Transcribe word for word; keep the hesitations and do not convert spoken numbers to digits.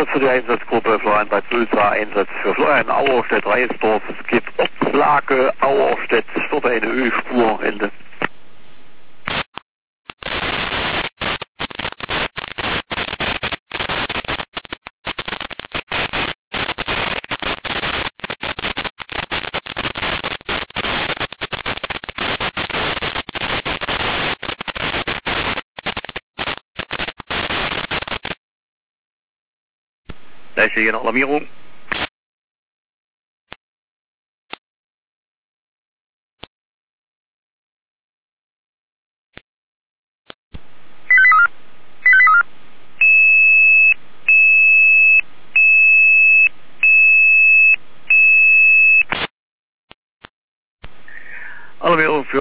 für die Einsatzgruppe Florian Bad Sulza, Einsatz für Florian Auerstedt, Reisdorf. Es gibt Ortslage Auerstedt, dort eine Ölspur, Ende. Gleiche Alarmierung.